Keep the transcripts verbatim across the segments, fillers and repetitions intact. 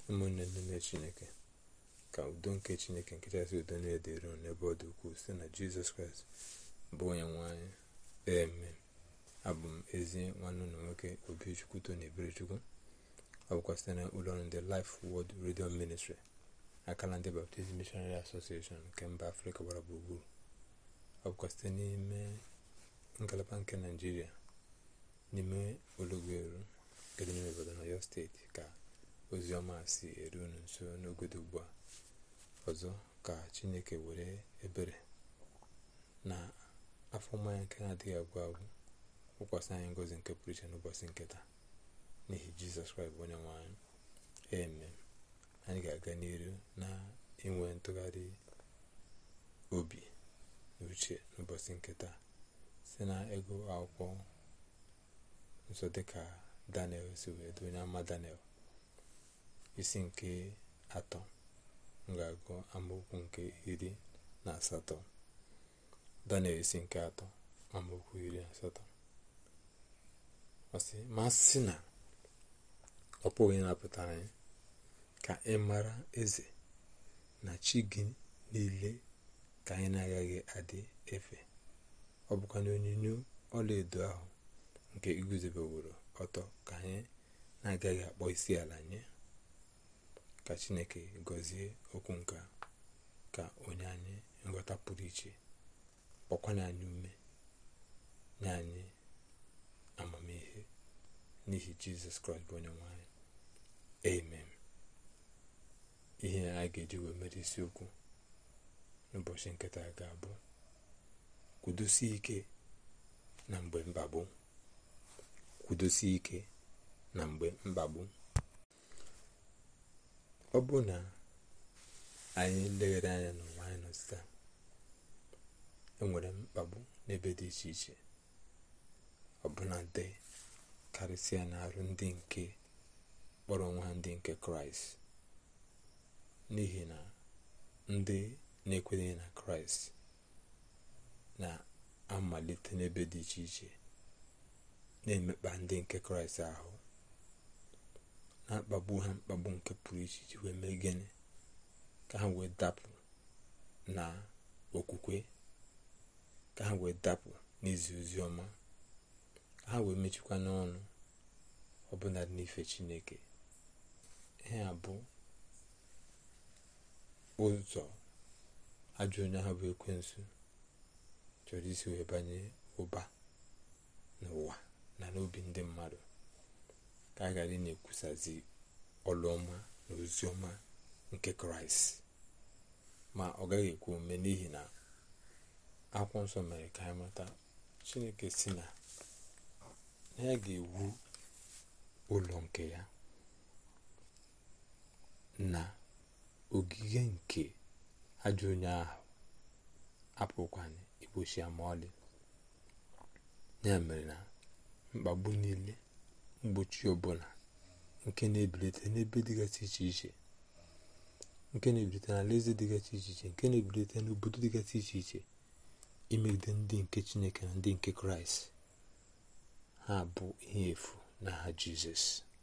ụmụnne n'ime Chineke, ka udo nke Chineke nke kachasị udo na-edere n'ebe ọ dị ukwuu site na Jizọs Kraịst bụ onye nwe anyị. Amen. Abụ m ezi nwanne ụlọ nwoke Obichukwu Tony Eberechukwu. Ọ bụkwa site na ụlọ ọrụ ndị Life Word Radio Ministry, akala ndị Baptist Missionary Association nke mba Afrịka gbara gburugburu. Ọ bụkwa site n'ime ngalaba nke Naịjirịa, n'ime Ologweru nke dị n'ime obodo Ọyọ steeti, ka ozi ọma si eru unu nso n'ogodo ugbu a. Ọzọ ka Chineke were ebere na afọ mmanya nke na-adịghị agwụ agwụ wụkwasị anyị ngozi nke pụrụ iche n'ụbọchị nke taa, n'ihi Jizọs Kraịst bụ onye nwe anyị. Amen. Anyị ga-aga n'iru na inwe ntụgharị obi na uche n'ụbọchị nke taa si na ego akwụkwọ nsọ dịka Daniel si wee dị onye ama Daniel isi nke atọ. M ga-agụ amaokwu nke iri na asatọ. Daniel isi nke atọ amaokwu iri na asatọ. Ọ sị, ma sị na ọ pụghị ịnapụta anyị ka ị mara eze na chi gị niile ka anyị na-agaghị adị efe. Ọ bụkwa na onyinyo ọlaedo ahụ nke iguzobeworo ọtọ ka anyị na-agaghị akpọ isi ala nye. Ka Chineke gọzie okwu nka, ka onye anyị nghọta pụrụ iche, kpọkwana anyị ume, nye anyị amamihe, n'ihi Jizọs Kraịst bụ onye nwe anyị. Amen. Ihe anyị ga-eji wee mere isiokwu n'ụbọchị nketa ga-abụ kwudosie ike na mgbe mkpagbu. Kwudosie ike na mgbe mkpagbu. Ọ bụ na anyị leghere anya n'ụwa anyị nọ taa, enwere mkpagbu n'ebe dị iche iche, ọbụna dị karịsịa n'arụ ndị nke kpọrọ onwe ha ndị nke Kraịst, n'ihi na ndị na-ekwenyeghị na Kraịst na-amalite n'ebe dị iche iche na-emekpa ndị nke Kraịst ahụ, na-akpagbu ha mkpagbu nke pụrụ iche iji wee mee gịnị? Ka ha wee dapụ na okwukwe, ka ha wee dapụ n'izi ozi ọma, ka ha wee mechikwa n'ọnụ ọbụna n'ife Chineke. Ihe a bụ ụzọ ajọ onye ahụ bụ ekwensu chọrọ isi wee banye ụba n'ụwa na n'obi ndị mmadụ, ka a ghara ị na-ekwusazi ọlụ ọma na ozi ọma nke Kraịst. Ma ọ gaghị ekwe omume, n'ihi na akwụkwọ nsọ mere ka anyị mata, Chineke si na ya ga-ewu ụlọ nke ya na ogige nke ajọ onye ahụ apụkwana igbochi ya ma ọlị. Ya mere na mkpagbu niile, mgbochi ọbụla nke na-ebilite n'ebe dịgasị iche iche, nke na-ebilite n'alaeze dịgasị iche iche, nke na-ebilite n'obodo dịgasị iche iche imegide ndị nke Chineke na ndị nke Kraịst, ha bụ ihe efu n'aha Jizọs.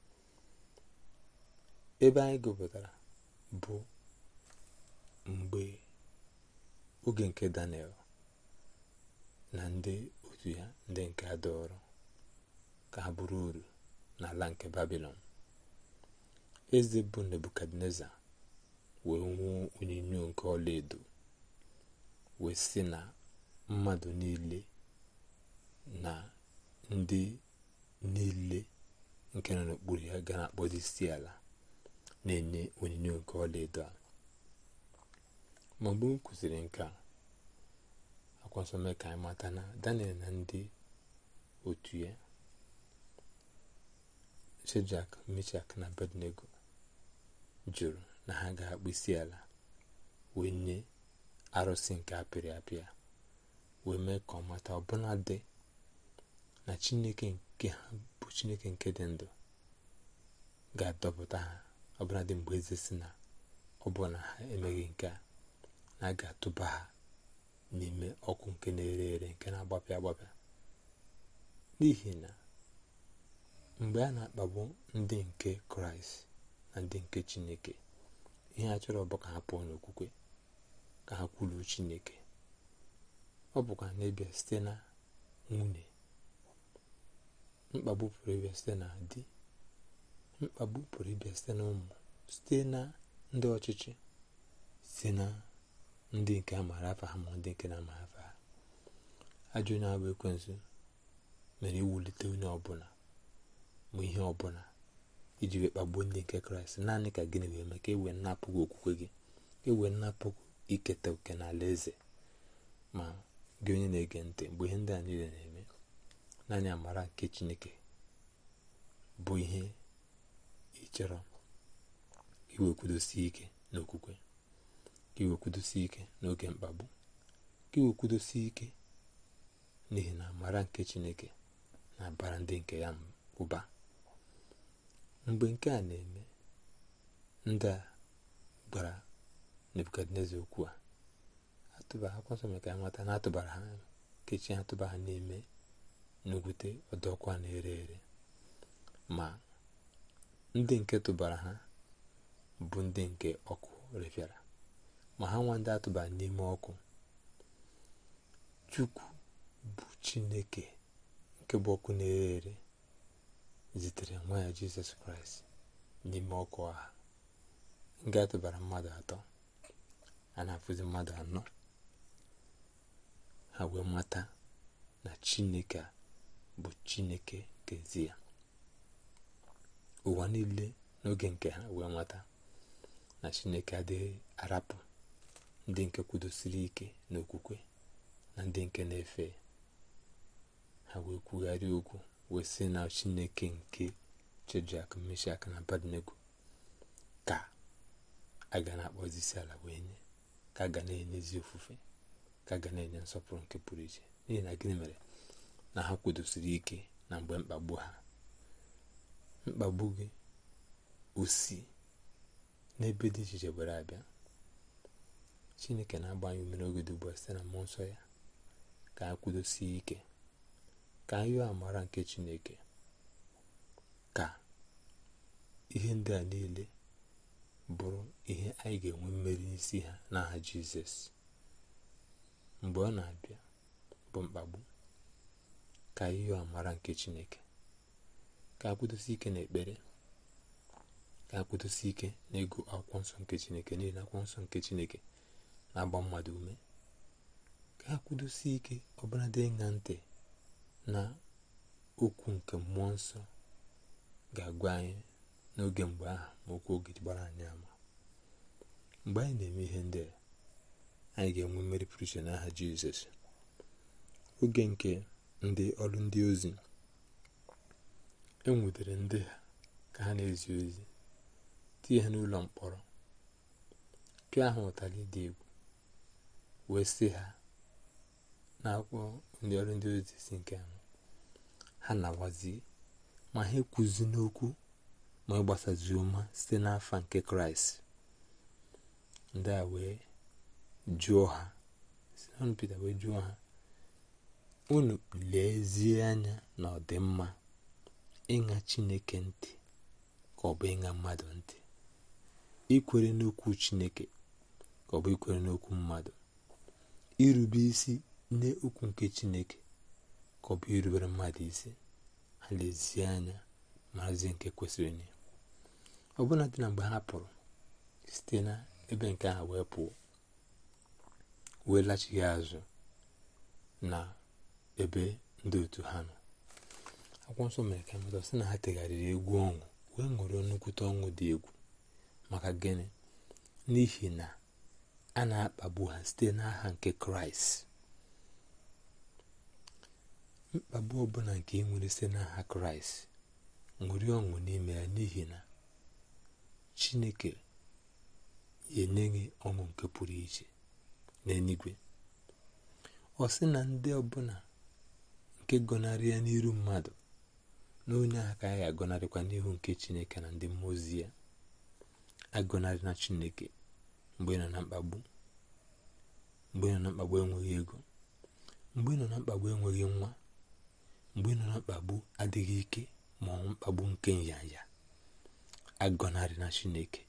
Ebe anyị gụpụtara bụ mgbe oge nke Daniel na ndị otu ya, ndị nke adọrọ ka ha bụrụ uru n'ala nke Babilọn. Eze bụ Nebukadneza wee nwụọ onyinyo nke ọlaedo, wee sị na mmadụ niile na ndị niile nke nọ n'okpuru ya ga na-akpọzi isi ala na-enye onyinyo nke ọlaedo a. Ma mgbe m kwụsịrị nke a, akwụkwọ nsọ mee ka anyị mata na Daniel na ndị otu ya, Shedrak, Mishak na Abednego, jụrụ na ha ga-akpụ isi ala wee nye arụsị nke apịrị apịa, wee mee ka ọ mata ọbụna dị na Chineke nke ha bụ Chineke nke dị ndụ ga-adọpụta ha, ọbụna dị mgbe eze si na ọ bụ na ha emeghị nke a, na a ga-atụba ha n'ime ọkụ nke na-ere ere, nke na-agbapịa agbapịa. N'ihi na mgbe a na-akpagbu ndị nke Kraịst, na ndị nke Chineke. Ihe a chọrọ bụ ka ha pụọ n'okwukwe, ka ha kwulu Chineke. Ọ bụkwa na-ebịa site na nwunye. Mkpagbu pụrụ ịbịa site na di. Mkpagbu pụrụ ịbịa site na ụmụ, site na ndị ọchịchị, site na ndị nke a maara afa ha ma ndị nke na-amaghị afa ha. Ajọ onye abụ ekwensu mere iwulite onye ọbụla ma ihe ọbụla iji wee kpagbuo ndị nke Kraịst, naanị ka gịnị wee mee? Ka e wee nnapụ gị okwukwe gị, ka e wee nnapụ iketa oke n'ala eze. Ma gị onye na-ege ntị, mgbe ihe ndị a niile na-eme, naanị amara nke Chineke bụ ihe ị chọrọ iwekwudosi ike n'okwukwe, ka iwekwudosi ike n'oge mkpagbu, ka iwekwudosi ike n'ihi na amara nke Chineke na-abara ndị nke ya ụba. Mgbe nke a na-eme, ndị a gwara Nebukadneza okwu a, atụbara akwụkwọ nsọ mere ka ya mata na atụbara ha, kechi ha, tụba ha n'ime n'ogwute ọdọọkụ a na-ere ere. Ma ndị nke tụbara ha bụ ndị nke ọkụ refịara, ma ha nwa ndị atụbara n'ime ọkụ, Chukwu bụ Chineke nke bụ ọkụ na-ere ere zitere nwa ya Jizọs Kraịst n'ime ọkụ ahụ. Nga atụbara mmadụ atọ, a na-afụzi mmadụ anọ. Ha wee mata na Chineke a bụ Chineke kezi ya. Ụwa niile n'oge nke ha wee mata na Chineke adịghị arapụ ndị nke kwudosiri ike n'okwukwe na ndị nke na-efe. Ha wee kwugharịa okwu wee sị na Chineke nke Shedrak, Meshak na Abednego ka a ga na-akpọzi isi ala wee nye, ka a ga na-enyezi ofufe, ka a ga na-enye nsọpụrụ nke pụrụ iche. N'ihi na gịnị mere? Na ha kwudosiri ike na mgbe mkpagbu ha. Mkpagbu gị osi n'ebe dị iche iche were abịa. Chineke na-agba anyị ume n'oge dị ugbu a site na mmụọ nsọ ya ka anyị kwudosie ike, ka anyị yọọ amara nke Chineke, ka ihe ndị a niile bụrụ ihe anyị ga-enwe mmeri n'isi ha n'aha Jizọs. Mgbe ọ na-abịa bụ mkpagbu, ka anyị yọọ amara nke Chineke, ka anyị kwudosie ike n'ekpere, ka anyị kwudosie ike n'ịgụ akwụkwọ nsọ nke Chineke, n'ihi na akwụkwọ nsọ nke Chineke na-agba mmadụ ume. Ka anyị kwudosie ike ọbụla dị ịṅa ntị na okwu nke mmụọ nsọ ga-agwa anyị n'oge mgbe ahụ, ma okwu oge gbara anyị ama. Mgbe anyị na-eme ihe ndị a, anyị ga-enwe mmeri pụrụ iche n'aha Jizọs. Oge nke ndị ọrụ ndị ozi, enwudere ndị ha ka ha na-ezi ozi, tinye ha n'ụlọ mkpọrọ, pịa ha ụtalị dị egwu, wee sị ha n'akwụkwọ ndị ọrụ ndị ozi si nke ahụ ha na-awazi, ma ha ekwuzi n'okwu ma ịgbasazi ụma site n'afa nke Kraịst. Ndị a wee jụọ ha, Simon Pita wee jụọ ha, unu lezie anya na ọ dị mma ịṅa Chineke ntị ka ọ bụ ịṅa mmadụ ntị? Ikwere n'okwu Chineke ka ọ bụ ikwere n'okwu mmadụ? Irube isi n'okwu nke Chineke ka ọ bụ irubere mmadụ isi? Ha lezie anya maazị nke kwesịrị nye. Ọ bụla dị na mgbe ha pụrụ site na ebe nke ha wee pụọ, wee lachighi azụ na ebe ndị otu ha nọ, akwụkwọ nsọ mere ka mmadụ sị na ha tegharịrị egwu ọṅụ, wee ṅụrịọ nnukwute ọṅụ dị egwu. Maka gịnị? N'ihi na a na-akpagbu ha site n'aha nke Kraịst. Mkpagbu ọbụla nke ị nwere site n'aha Kraịst, ṅụrịọ ọṅụ n'ime ya, n'ihi na Chineke enye gị ọṅụ nke pụrụ iche n'eluigwe. Ọ sị na ndị ọbụla nke gọnarị ya n'iru mmadụ, na onye ahụ ka ya ga-agọnarịkwa n'ihu nke Chineke na ndị mmụọ ozi ya. Agọnarị na Chineke mgbe ị nọ na mkpagbu, mgbe ị nọ na mkpagbu enweghị ego, mgbe ị nọ na mkpagbu enweghị nwa, mgbe ị nọ na mkpagbu adịghị ike, ma ọ mkpagbu nke nyanya. agọnarị na Chineke,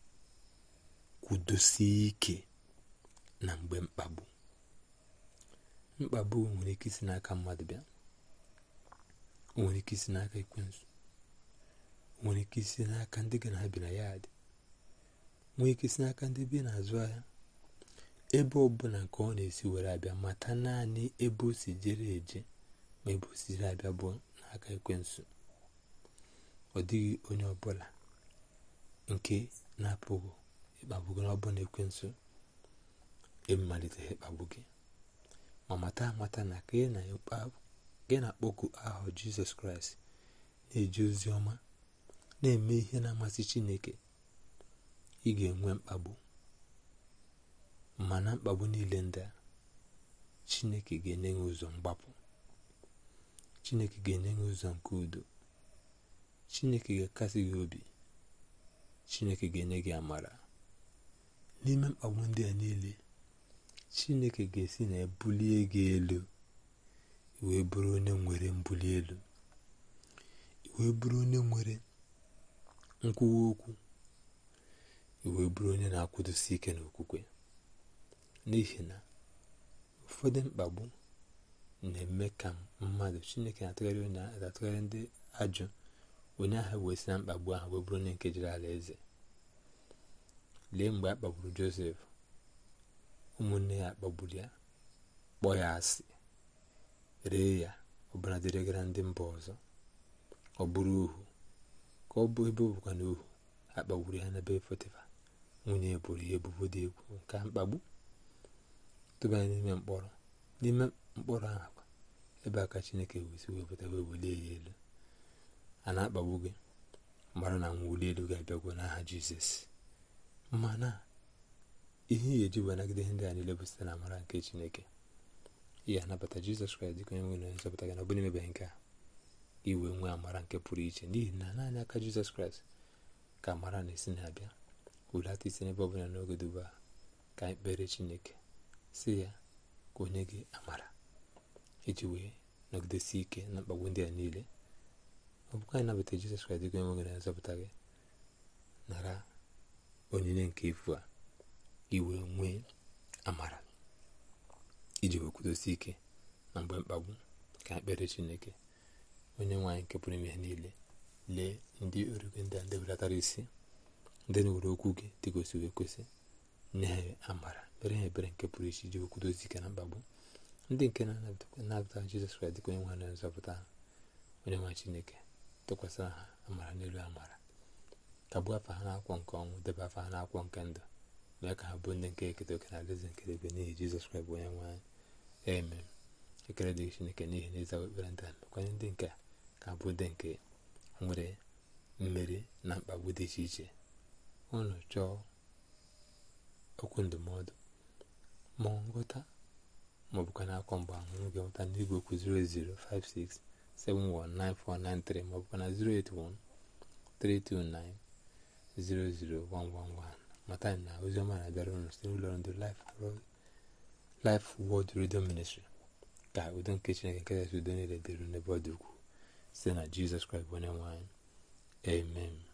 kwudosie ike na mgbe mkpagbu. Mkpagbu nwere ike isi n'aka mmadụ bịa, o nwere ike isi n'aka ekwensu, o nwere ike isi n'aka ndị gị na ha bi na ya dị, nwere ike isi n'aka ndị bi n'azụ ahịa. Ebe ọbụla nke ọ na-esi were abịa, mata naanị ebe o si jere eje, ma ebe o si jere abịa bụ n'aka ekwensu. Ọ dịghị onye ọbụla nke na-apụghị ịkpagbu gị n'ọbụla ekwensu emaliteghị ịkpagbu gị. Ma mata amata na ka gị na-akpọku aha Jizọs Kraịst, na-eje ozi ọma, na-eme ihe na-amasị Chineke, ị ga-enwe mkpagbu. Mana mkpagbu niile ndị a, Chineke ga-enye gị ụzọ mgbapụ. Chineke ga-enye gị ụzọ nke udo. Chineke ga-akasị gị obi. Chineke ga-enye gị amara. N'ime mkpagbu ndị a niile, Chineke ga-esi na ebulie gị elu, wee bụrụ onye nwere mbuli elu, wee bụrụ onye nwere nkwuwa okwu, wee bụrụ onye na-akwụdosi ike n'okwukwe. N'ihi na ụfọdụ mkpagbu na-eme ka mmadụ, Chineke na-atụgharị onye na-atụgharị ndị ajọ onye ahụ, wee si na mkpagbu ahụ wee bụrụ onye nke jiri ala eze. Lee mgbe a kpagburu Josef, ụmụnne ya kpagburu ya, kpọọ ya asị, ree ya, ọbụna dịrịgara ndị mba ọzọ, ọ bụrụ ohu. Ka ọ bụ ebe ọ bụkwa na ohu, a kpagburu ya n'ebe Pọtịfa, nwunye bụrụ ya ebubo dị egwu nke mkpagbu, tụba ya n'ime mkpọrọ. N'ime mkpọrọ ahụ, ebe aka Chineke wesi wepụta wee welie ya elu. A na-akpagbu gị, mara na mwuli elu ga-abịagwo n'aha Jizọs. Mana ihe ya eji wee nagide ndị a niile bụ site na amara nke Chineke. Ihe anabata Jizọs Kraịst dịka onye nwe na nzọpụta gị, na ọ bụrụ imebeghị nke a, iwe nwee amara nke pụrụ iche. N'ihi na naanị aka Jizọs Kraịst ka amara na-esi na-abịa. Hulata isi n'ebe ọbụla n'oge duba, ka anyị kpere Chineke, si ya ka onye gị amara iji wee nọgidesi ike na mkpagbu ndị a niile. Ọ bụkwa anyị nabata Jizọs Kraịst dịka onye nwe na nzọpụta gị, nara onyinye nke efu a, iwe nwee amara iji wee kwudosi ike na mgbe mkpagbu. Ka anyị kpere Chineke, onye nwe anyị nke pụrụ ime ihe niile. Lee ndị orugị ndị a ndị belatara isi, ndị na-ewere okwu gị dị ka o si wee kwesị, nye ha amara, kpere ha ebere nke pụrụ iche iji wee kwudosi ike na mkpagbu. Ndị nke na-anabata Jizọs Kraịst dịka onye nwe na nzọpụta ha, onye nwe Chineke tụkwasịra ha amara n'elu amara, kagbuo afa ha n'akwụkwọ nke ọnwụ, debe afa ha n'akwụkwọ nke ndụ, mee ka ha bụ ndị nke eketa oke na alaeze nke ebe n'ihi Jizọs Kraịst bụ onye nwe anyị. Amen. Ekele dịrị Chineke n'ihi na ịza ekpere ndị a. Mekwanye ndị nke a ka ha bụ ndị nke nwere mmeri na mkpagbu dị iche iche. Unu chọọ okwu ndụmọdụ ma nghọta, ma ọ bụkwa n'akwụkwọ mgbe ahụ, unu ga-enweta n'igwe okwu zero eight zero five six seven one nine four nine three, ma ọ bụkwa na zero eight one three two nine zero zero one one one. Mata na oziọma na-abịara unu site n'ụlọ ndị Life Word Radio Ministry. Ka udo nke Chineke nke kachasị udo niile dịrị n'ebe ọ dị ukwuu, site na Jizọs Kraịst bụ onye nwe anyị. Amen.